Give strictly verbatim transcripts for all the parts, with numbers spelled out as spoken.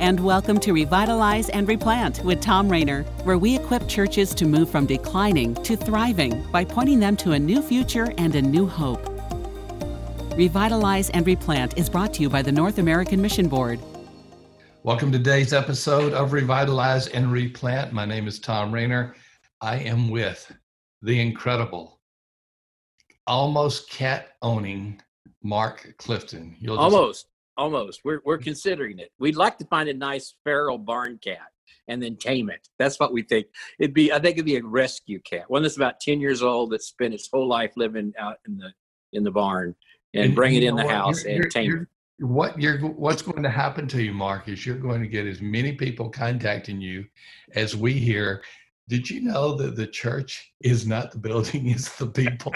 and welcome to Revitalize and Replant with Tom Rainer, where we equip churches to move from declining to thriving by pointing them to a new future and a new hope. Revitalize and Replant is brought to you by the North American Mission Board. Welcome to today's episode of Revitalize and Replant. My name is Tom Rainer. I am with the incredible, almost cat-owning Mark Clifton. You'll just... Almost. Almost. We're we're considering it. We'd like to find a nice feral barn cat and then tame it. That's what we think. It'd be, I think it'd be a rescue cat. One that's about ten years old that spent its whole life living out in the in the barn and, and bring it in the what? house you're, and you're, tame you're, it. What you're what's going to happen to you, Mark, is you're going to get as many people contacting you as we hear. Did you know that the church is not the building, it's the people?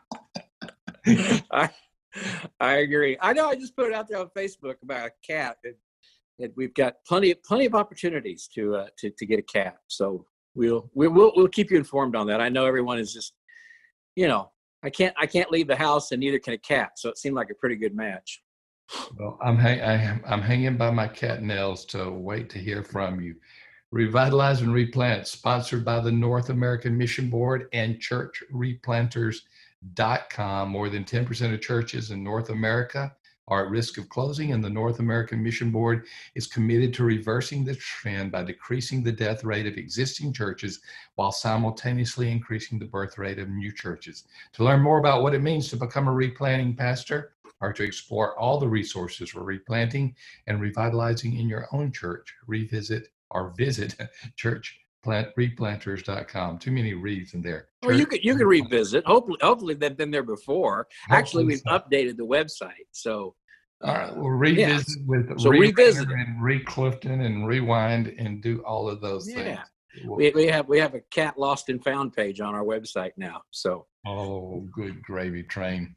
I, I agree. I know. I just put it out there on Facebook about a cat, and, and we've got plenty, plenty of opportunities to uh, to to get a cat. So we'll we'll we'll keep you informed on that. I know everyone is just, you know, I can't I can't leave the house, and neither can a cat. So it seemed like a pretty good match. Well, I'm hang, I am, I'm hanging by my cat nails to wait to hear from you. Revitalize and Replant, sponsored by the North American Mission Board and Church Replanters dot com. More than ten percent of churches in North America are at risk of closing, and the North American Mission Board is committed to reversing the trend by decreasing the death rate of existing churches while simultaneously increasing the birth rate of new churches. To learn more about what it means to become a replanting pastor or to explore all the resources for replanting and revitalizing in your own church, revisit or visit church Plant, replanters dot com. Too many reads in there. Well, you could you could revisit. Hopefully, hopefully they've been there before. Hopefully Actually, we've so. updated the website. So, uh, all right, we'll revisit yeah. with so revisit and re-Clifton and rewind and do all of those yeah. things. We'll, we we have we have a cat lost and found page on our website now. So, oh, good gravy train.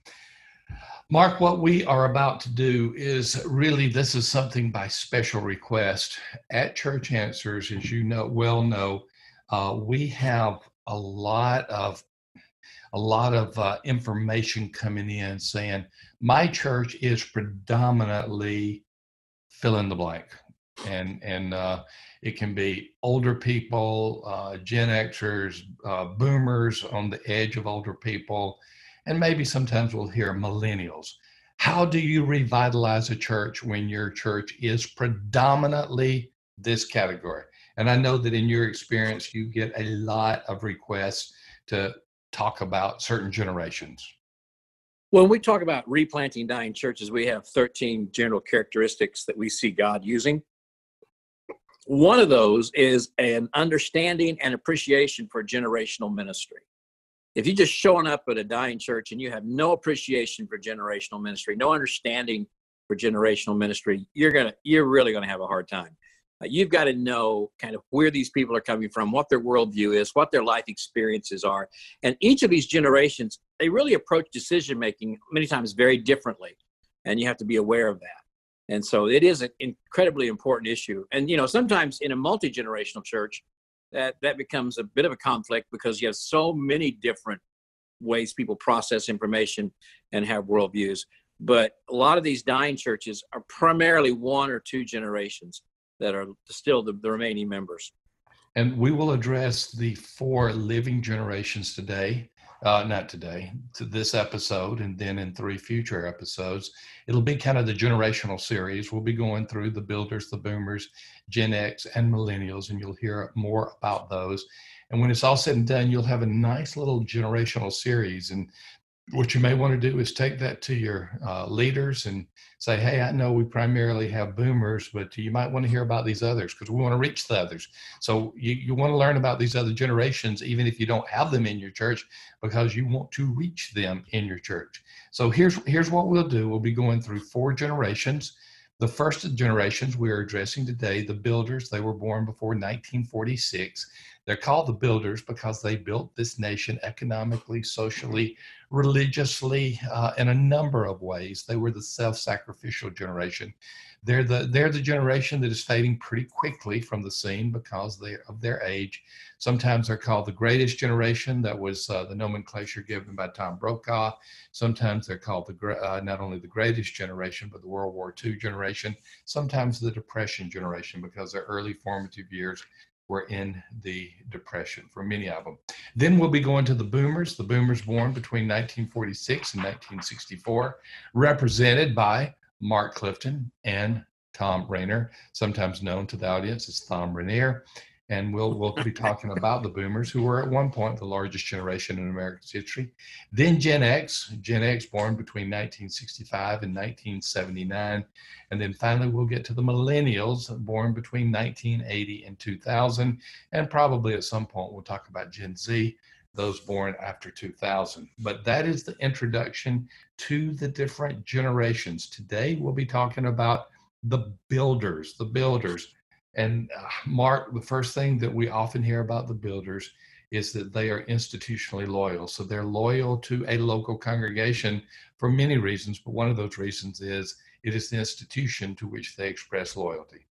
Mark, what we are about to do is really, this is something by special request. At Church Answers, as you know, well know, uh, we have a lot of a lot of uh, information coming in saying, my church is predominantly fill in the blank. And, and uh, it can be older people, uh, Gen Xers, uh, boomers on the edge of older people, and maybe sometimes we'll hear millennials. How do you revitalize a church when your church is predominantly this category? And I know that in your experience, you get a lot of requests to talk about certain generations. When we talk about replanting dying churches, we have thirteen general characteristics that we see God using. One of those is an understanding and appreciation for generational ministry. If you're just showing up at a dying church and you have no appreciation for generational ministry, no understanding for generational ministry, you're gonna, you're really gonna have a hard time. Uh, you've got to know kind of where these people are coming from, what their worldview is, what their life experiences are. And each of these generations, they really approach decision-making many times very differently. And you have to be aware of that. And so it is an incredibly important issue. And, you know, sometimes in a multi-generational church, that that becomes a bit of a conflict because you have so many different ways people process information and have worldviews. But a lot of these dying churches are primarily one or two generations that are still the, the remaining members. And we will address the four living generations today, uh, not today, to this episode, and then in three future episodes. It'll be kind of the generational series. We'll be going through the builders, the boomers, Gen X, and millennials, and you'll hear more about those. And when it's all said and done, you'll have a nice little generational series. And what you may want to do is take that to your uh, leaders and say, hey, I know we primarily have boomers, but you might want to hear about these others because we want to reach the others. So you, you want to learn about these other generations, even if you don't have them in your church, because you want to reach them in your church. So here's, here's what we'll do. We'll be going through four generations. The first generations we are addressing today, the builders, they were born before nineteen forty-six. They're called the builders because they built this nation economically, socially, religiously, uh, in a number of ways. They were the self-sacrificial generation. They're the they're the generation that is fading pretty quickly from the scene because they of their age. Sometimes they're called the greatest generation. That was uh, the nomenclature given by Tom Brokaw. Sometimes they're called the uh, not only the greatest generation, but the World War Two generation. Sometimes the Depression generation, because their early formative years were in the Depression for many of them. Then we'll be going to the boomers, the boomers born between nineteen forty-six and nineteen sixty-four, represented by Mark Clifton and Thom Rainer, sometimes known to the audience as Thom Rainer. And we'll we'll be talking about the boomers, who were at one point the largest generation in America's history. Then Gen X, Gen X born between nineteen sixty-five and nineteen seventy-nine. And then finally we'll get to the millennials born between nineteen eighty and two thousand. And probably at some point we'll talk about Gen Z, those born after two thousand. But that is the introduction to the different generations. Today we'll be talking about the builders, the builders. And uh, Mark, the first thing that we often hear about the builders is that they are institutionally loyal. So they're loyal to a local congregation for many reasons, but one of those reasons is it is the institution to which they express loyalty.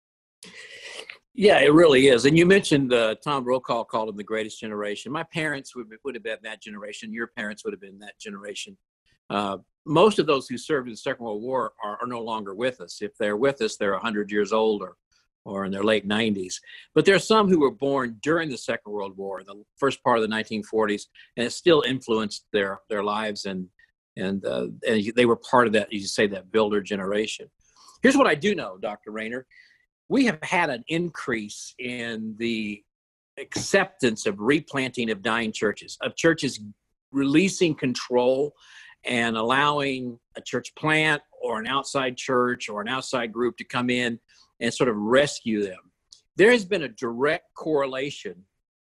Yeah, it really is. And you mentioned uh, Tom Brokaw called them the greatest generation. My parents would, would have been that generation. Your parents would have been that generation. Uh, most of those who served in the Second World War are, are no longer with us. If they're with us, they're one hundred years old or or in their late nineties. But there are some who were born during the Second World War, the first part of the nineteen forties, and it still influenced their their lives, and and uh, and they were part of that, you say, that builder generation. Here's what I do know, Doctor Rainer. We have had an increase in the acceptance of replanting of dying churches, of churches releasing control and allowing a church plant or an outside church or an outside group to come in and sort of rescue them. There has been a direct correlation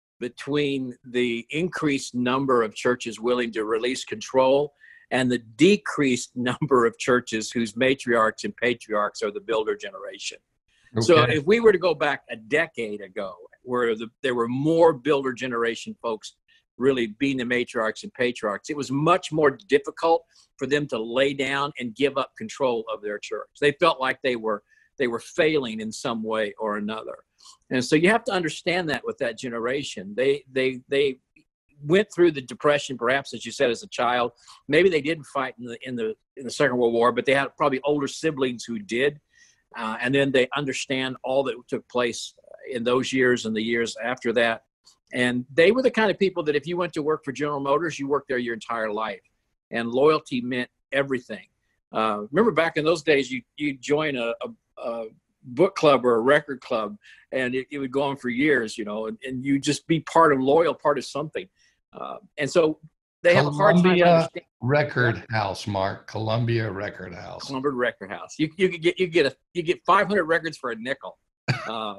between the increased number of churches willing to release control and the decreased number of churches whose matriarchs and patriarchs are the builder generation. Okay. So if we were to go back a decade ago, where the, there were more builder generation folks really being the matriarchs and patriarchs, it was much more difficult for them to lay down and give up control of their church. They felt like they were they were failing in some way or another. And so you have to understand that with that generation. They they they went through the Depression, perhaps, as you said, as a child. Maybe they didn't fight in the in the in the Second World War, but they had probably older siblings who did. Uh, and then they understand all that took place in those years and the years after that. And they were the kind of people that if you went to work for General Motors, you worked there your entire life. And loyalty meant everything. Uh, remember back in those days, you you join a, a a book club or a record club, and it, it would go on for years, you know, and, and you just be part of loyal, part of something. Uh, and so they have a hard time understanding. Record House, Mark. Columbia Record House. Columbia Record House. You you could get you get a you get five hundred records for a nickel. Uh,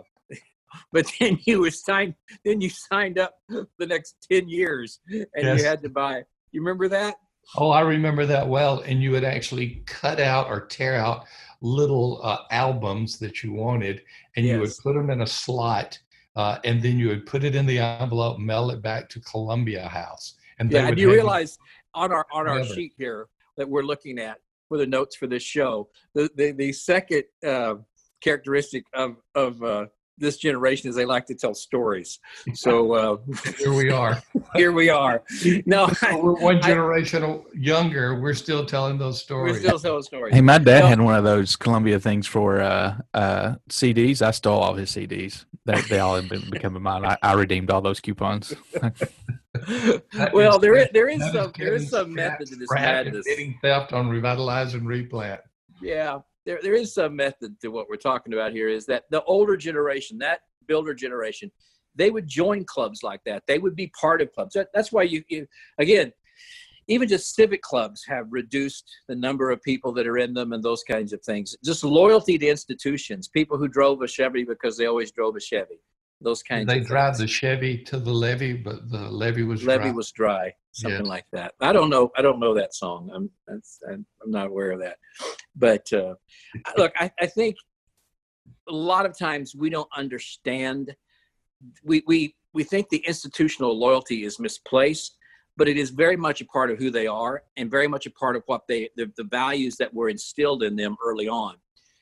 but then you was signed then you signed up the next ten years, and yes. You had to buy. You remember that? Oh, I remember that well. And you would actually cut out or tear out little uh, albums that you wanted, and yes. You would put them in a slot, uh, and then you would put it in the envelope, mail it back to Columbia House. And yeah, and you realize on our on our sheet here that we're looking at for the notes for this show, the the, the second uh, characteristic of of uh, this generation is they like to tell stories. So uh, here we are. Here we are. No, we're one generation I, younger. We're still telling those stories. We're still telling stories. Hey, my dad no. had one of those Columbia things for uh, uh, C Ds. I stole all his C Ds. They, they all have been becoming mine. I, I redeemed all those coupons. Well, there is there is some there is some method to this madness. Getting theft on Revitalize and Replant. Yeah. There, there is some method to what we're talking about here, is that the older generation, that builder generation, they would join clubs like that. They would be part of clubs. That, that's why you, you, again, even just civic clubs have reduced the number of people that are in them and those kinds of things. Just loyalty to institutions, people who drove a Chevy because they always drove a Chevy, those kinds they of things. They drive the Chevy to the levee, but the levee was levee dry. was dry, something yes. like that. I don't know. I don't know that song. I'm that's, I'm not aware of that. But uh, look, I, I think a lot of times we don't understand. We we we think the institutional loyalty is misplaced, but it is very much a part of who they are and very much a part of what they, the, the values that were instilled in them early on.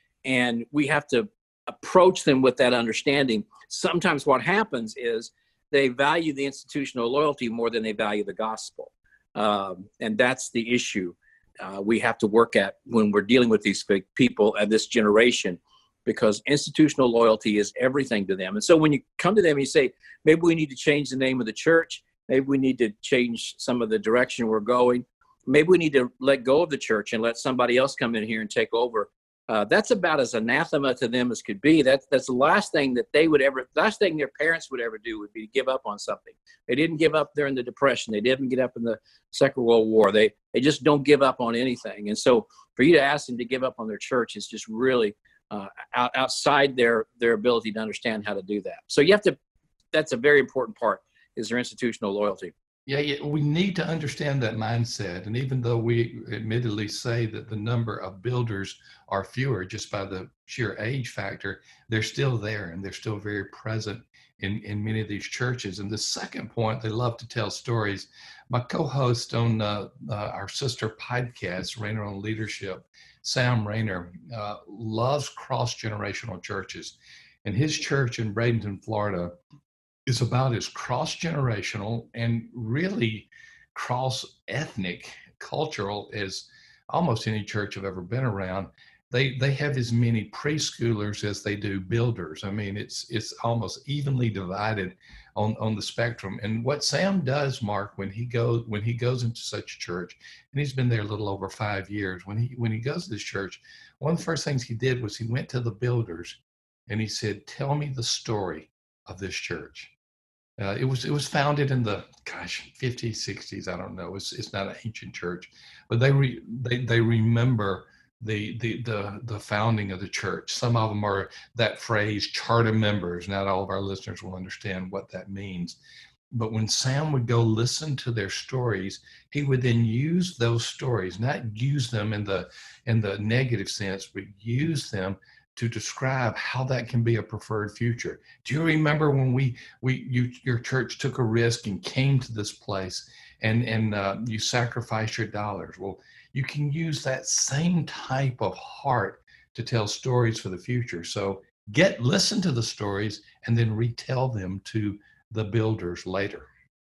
And we have to approach them with that understanding. Sometimes what happens is they value the institutional loyalty more than they value the gospel. Um, and that's the issue uh, we have to work at when we're dealing with these people and this generation, because institutional loyalty is everything to them. And so when you come to them and you say, maybe we need to change the name of the church, maybe we need to change some of the direction we're going, maybe we need to let go of the church and let somebody else come in here and take over. Uh, that's about as anathema to them as could be. That's that's the last thing that they would ever, last thing their parents would ever do would be to give up on something. They didn't give up during the Depression. They didn't get up in the Second World War. They they just don't give up on anything. And so for you to ask them to give up on their church is just really uh, out, outside their their ability to understand how to do that. So you have to, that's a very important part, is their institutional loyalty. Yeah, yeah, we need to understand that mindset. And even though we admittedly say that the number of builders are fewer just by the sheer age factor, they're still there and they're still very present in, in many of these churches. And the second point, they love to tell stories. My co-host on uh, uh, our sister podcast, Rainer on Leadership, Sam Rainer, uh, loves cross-generational churches. And his church in Bradenton, Florida, is about as cross-generational and really cross-ethnic, cultural as almost any church I've ever been around. They they have as many preschoolers as they do builders. I mean, it's it's almost evenly divided on, on the spectrum. And what Sam does, Mark, when he goes when he goes into such a church, and he's been there a little over five years, when he when he goes to this church, one of the first things he did was he went to the builders and he said, "Tell me the story of this church." Uh, it was it was founded in the gosh fifties, sixties. I don't know. It's it's not an ancient church, but they re, they they remember the the the the founding of the church. Some of them are that phrase, charter members. Not all of our listeners will understand what that means. But when Sam would go listen to their stories, he would then use those stories, not use them in the in the negative sense, but use them to describe how that can be a preferred future. Do you remember when we, we you, your church took a risk and came to this place and, and uh, you sacrificed your dollars? Well, you can use that same type of heart to tell stories for the future. So get, listen to the stories and then retell them to the builders later.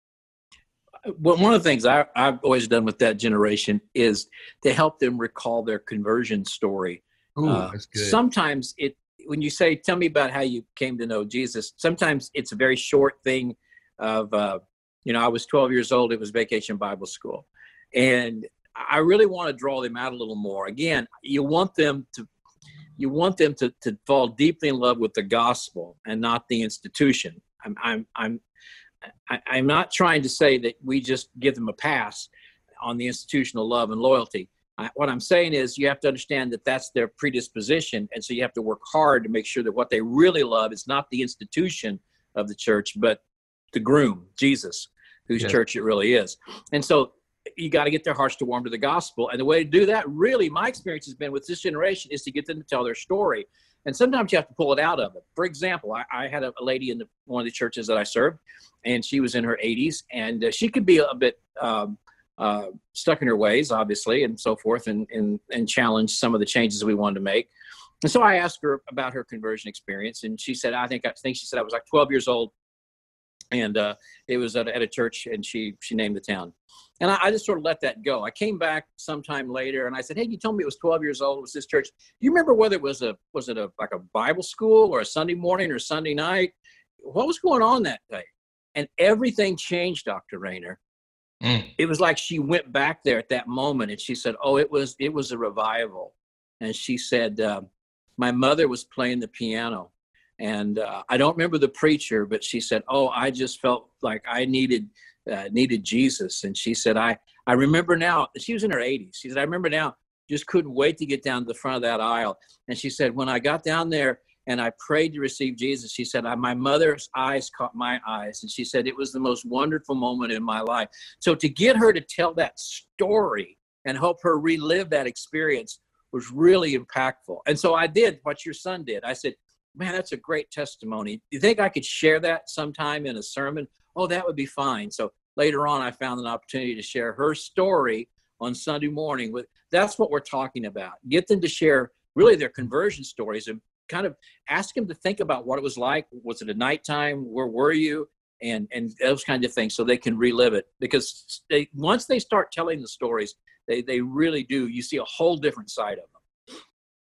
Well, one of the things I, I've always done with that generation is to help them recall their conversion story. Ooh, uh, that's good. Sometimes it, when you say, tell me about how you came to know Jesus, sometimes it's a very short thing of, uh, you know, I was twelve years old. It was Vacation Bible School. And I really want to draw them out a little more. Again, you want them to, you want them to, to fall deeply in love with the gospel and not the institution. I'm, I'm, I'm, I, I'm not trying to say that we just give them a pass on the institutional love and loyalty. I, what I'm saying is you have to understand that that's their predisposition. And so you have to work hard to make sure that what they really love is not the institution of the church, but the groom, Jesus, whose yes. church it really is. And so you got to get their hearts to warm to the gospel. And the way to do that, really, my experience has been with this generation, is to get them to tell their story. And sometimes you have to pull it out of it. For example, I, I had a, a lady in the, one of the churches that I served, and she was in her eighties, and uh, she could be a, a bit um, uh, stuck in her ways, obviously, and so forth, and, and, and challenge some of the changes we wanted to make. And so I asked her about her conversion experience, and she said, I think, I think she said I was like twelve years old, and uh, it was at, at a church, and she she named the town. And I, I just sort of let that go. I came back sometime later, and I said, hey, you told me it was twelve years old. It was this church. Do you remember whether it was a, was it a like a Bible school or a Sunday morning or Sunday night? What was going on that day? And everything changed, Doctor Rainer. Mm. It was like she went back there at that moment, and she said, oh, it was it was a revival. And she said, uh, my mother was playing the piano. And uh, I don't remember the preacher, but she said, oh, I just felt like I needed uh, needed Jesus. And she said, I, I remember now, she was in her eighties. She said, I remember now, just couldn't wait to get down to the front of that aisle. And she said, when I got down there and I prayed to receive Jesus, she said, I, my mother's eyes caught my eyes. And she said, it was the most wonderful moment in my life. So to get her to tell that story and help her relive that experience was really impactful. And so I did what your son did. I said, man, that's a great testimony. Do you think I could share that sometime in a sermon? Oh, that would be fine. So later on, I found an opportunity to share her story on Sunday morning. With That's what we're talking about. Get them to share really their conversion stories and kind of ask them to think about what it was like. Was it a nighttime? Where were you? And and those kinds of things, so they can relive it. Because they once they start telling the stories, they, they really do. You see a whole different side of them.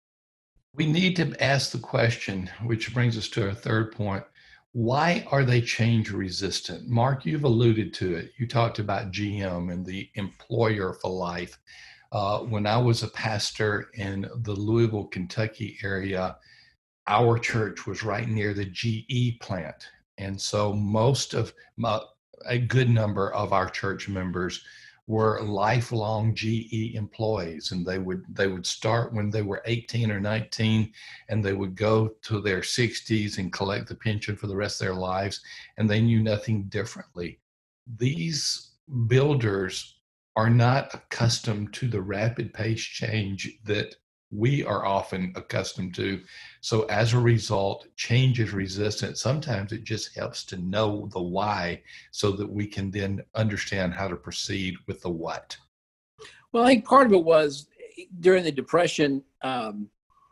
We need to ask the question, which brings us to our third point. Why are they change resistant? Mark, you've alluded to it. You talked about G M and the employer for life. Uh, when I was a pastor in the Louisville, Kentucky area, our church was right near the G E plant. And so most of my, a good number of our church members were lifelong G E employees, and they would they would start when they were eighteen or nineteen, and they would go to their sixties and collect the pension for the rest of their lives, and they knew nothing differently. These builders are not accustomed to the rapid pace change that we are often accustomed to. So as a result, change is resistant. Sometimes it just helps to know the why so that we can then understand how to proceed with the what. Well, I think part of it was during the Depression. Um,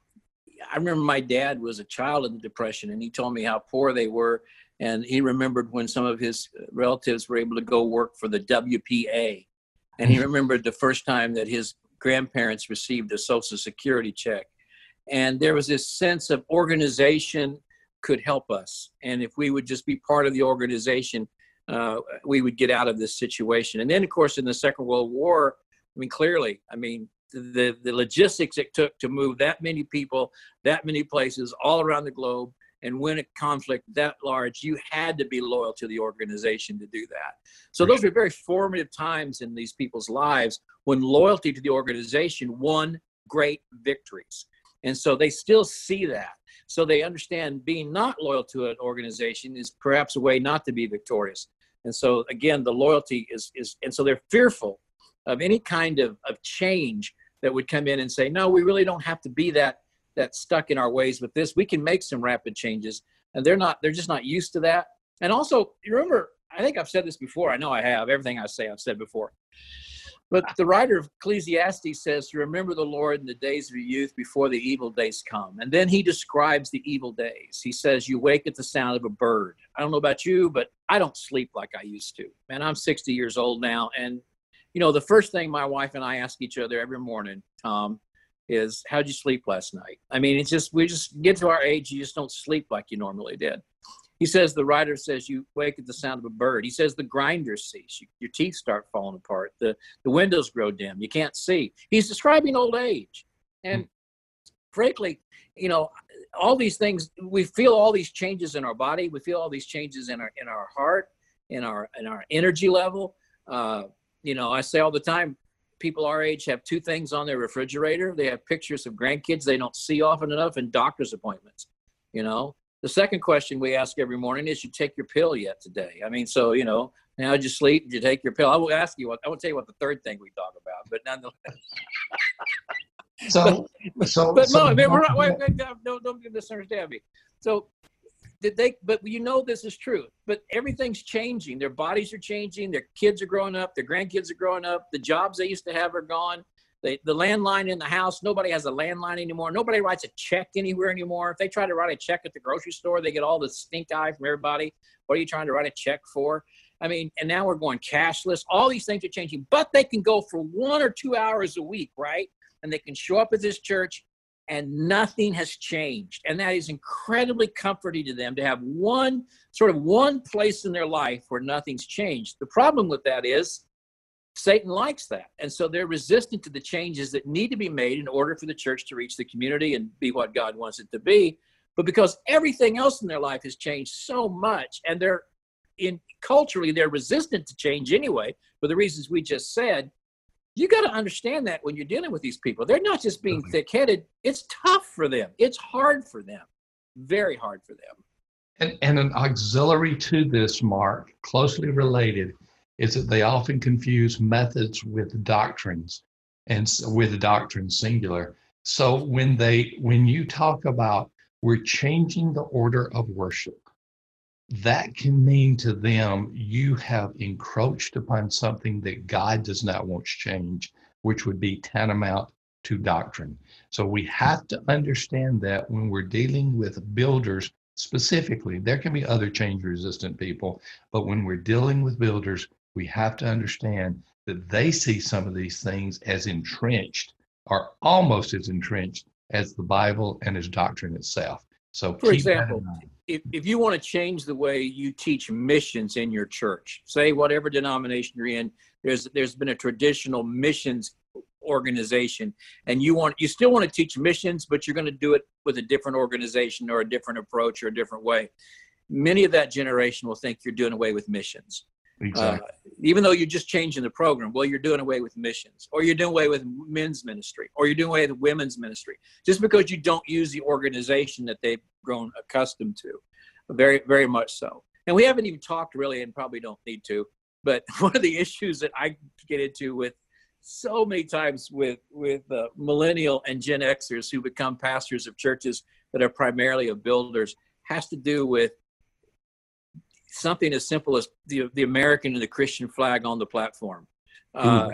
I remember my dad was a child in the Depression, and he told me how poor they were. And he remembered when some of his relatives were able to go work for the W P A. And he remembered the first time that his grandparents received a Social Security check. And there was this sense of organization could help us. And if we would just be part of the organization, uh, we would get out of this situation. And then, of course, in the Second World War, I mean, clearly, I mean, the, the logistics it took to move that many people, that many places all around the globe, and win a conflict that large, you had to be loyal to the organization to do that. So those were very formative times in these people's lives when loyalty to the organization won great victories. And so they still see that. So they understand being not loyal to an organization is perhaps a way not to be victorious. And so again, the loyalty is, is and so they're fearful of any kind of, of change that would come in and say, no, we really don't have to be that that stuck in our ways with this. We can make some rapid changes. And they're not, they're just not used to that. And also, remember, I think I've said this before. I know I have. Everything I say, I've said before. But the writer of Ecclesiastes says to remember the Lord in the days of your youth before the evil days come. And then he describes the evil days. He says, you wake at the sound of a bird. I don't know about you, but I don't sleep like I used to. Man, I'm sixty years old now. And, you know, the first thing my wife and I ask each other every morning, Tom, is how'd you sleep last night? I mean, it's just, we just get to our age, you just don't sleep like you normally did. He says, the writer says, you wake at the sound of a bird. He says, the grinders cease. You, your teeth start falling apart. The, the windows grow dim. You can't see. He's describing old age. And mm. frankly, you know, all these things, we feel all these changes in our body. We feel all these changes in our, in our heart, in our, in our energy level. Uh, you know, I say all the time, people our age have two things on their refrigerator. They have pictures of grandkids they don't see often enough and doctor's appointments. You know, the second question we ask every morning is, you take your pill yet today? I mean, so, you know, how'd you sleep? Did you take your pill? I will ask you what, I won't tell you what the third thing we talk about, but nonetheless. So, but, so, but so, no, we're not, wait, wait, don't, don't misunderstand me. So did they, but you know, this is true, but everything's changing. Their bodies are changing. Their kids are growing up. Their grandkids are growing up. The jobs they used to have are gone. They, the landline in the house, nobody has a landline anymore. Nobody writes a check anywhere anymore. If they try to write a check at the grocery store, they get all the stink eye from everybody. What are you trying to write a check for? I mean, and now we're going cashless. All these things are changing, but they can go for one or two hours a week, right? And they can show up at this church and nothing has changed. And that is incredibly comforting to them to have one sort of one place in their life where nothing's changed. The problem with that is Satan likes that. And so they're resistant to the changes that need to be made in order for the church to reach the community and be what God wants it to be. But because everything else in their life has changed so much, and they're in culturally, they're resistant to change anyway, for the reasons we just said, you got to understand that when you're dealing with these people. They're not just being thick-headed. It's tough for them. It's hard for them. Very hard for them. And, and an auxiliary to this, Mark, closely related, is that they often confuse methods with doctrines, and with doctrines singular. So when they, when you talk about we're changing the order of worship. That can mean to them you have encroached upon something that God does not want to change, which would be tantamount to doctrine. So we have to understand that when we're dealing with builders specifically. There can be other change-resistant people, but when we're dealing with builders, we have to understand that they see some of these things as entrenched, or almost as entrenched as the Bible and as doctrine itself. So for example, if, if you want to change the way you teach missions in your church, say whatever denomination you're in, there's there's been a traditional missions organization, and you want you still want to teach missions, but you're going to do it with a different organization or a different approach or a different way. Many of that generation will think you're doing away with missions. Exactly. Uh, even though you're just changing the program, well, you're doing away with missions, or you're doing away with men's ministry, or you're doing away with women's ministry, just because you don't use the organization that they've grown accustomed to. Very, very much so. And we haven't even talked really, and probably don't need to, but one of the issues that I get into with so many times with, with uh, millennial and Gen Xers who become pastors of churches that are primarily of builders has to do with something as simple as the the American and the Christian flag on the platform. Uh,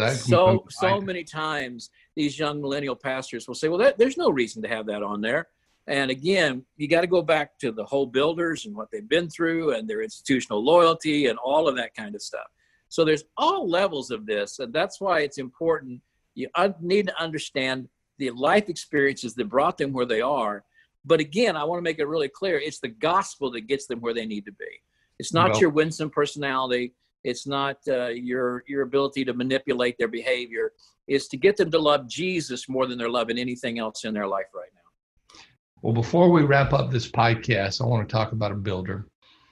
so so many times these young millennial pastors will say, well, that, there's no reason to have that on there. And again, you got to go back to the whole builders and what they've been through and their institutional loyalty and all of that kind of stuff. So there's all levels of this, and that's why it's important. You need to understand the life experiences that brought them where they are. But again, I want to make it really clear, it's the gospel that gets them where they need to be. It's not well, your winsome personality. It's not uh, your your ability to manipulate their behavior. It's to get them to love Jesus more than they're loving anything else in their life right now. Well, before we wrap up this podcast, I want to talk about a builder.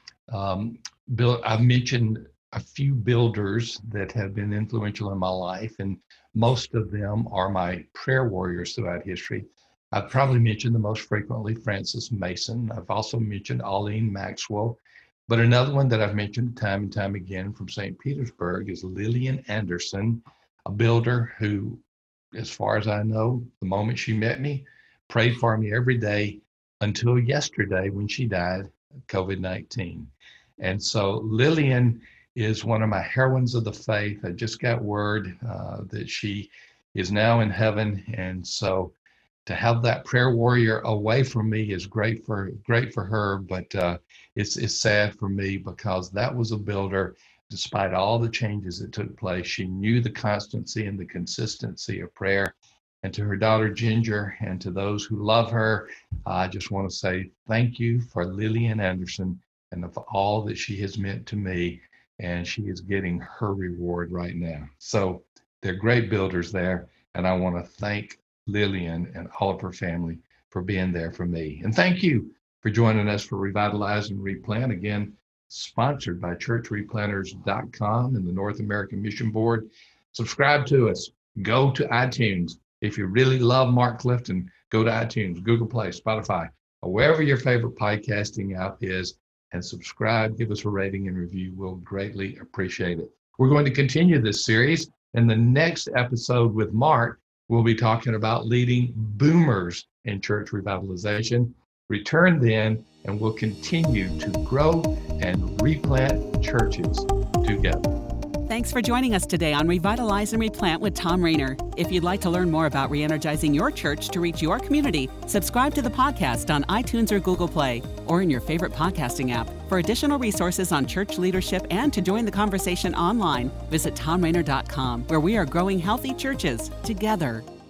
Um, Bill, I've mentioned a few builders that have been influential in my life, and most of them are my prayer warriors throughout history. I've probably mentioned the most frequently Francis Mason. I've also mentioned Arlene Maxwell. But another one that I've mentioned time and time again from Saint Petersburg is Lillian Anderson, a builder who, as far as I know, the moment she met me, prayed for me every day until yesterday when she died of COVID nineteen. And so Lillian is one of my heroines of the faith. I just got word uh, that she is now in heaven. And so to have that prayer warrior away from me is great for great for her, but uh, it's it's sad for me because that was a builder. Despite all the changes that took place, she knew the constancy and the consistency of prayer. And to her daughter Ginger and to those who love her, I just want to say thank you for Lillian Anderson and for all that she has meant to me. And she is getting her reward right now. So they're great builders there, and I want to thank Lillian and all of her family for being there for me. And thank you for joining us for Revitalize and Replant, again, sponsored by church replanters dot com and the North American Mission Board. Subscribe to us. Go to iTunes. If you really love Mark Clifton, go to iTunes, Google Play, Spotify, or wherever your favorite podcasting app is, and subscribe. Give us a rating and review. We'll greatly appreciate it. We're going to continue this series. In the next episode with Mark, we'll be talking about leading boomers in church revitalization. Return then, and we'll continue to grow and replant churches together. Thanks for joining us today on Revitalize and Replant with Thom Rainer. If you'd like to learn more about re-energizing your church to reach your community, subscribe to the podcast on iTunes or Google Play, or in your favorite podcasting app. For additional resources on church leadership and to join the conversation online, visit thom rainer dot com, where we are growing healthy churches together.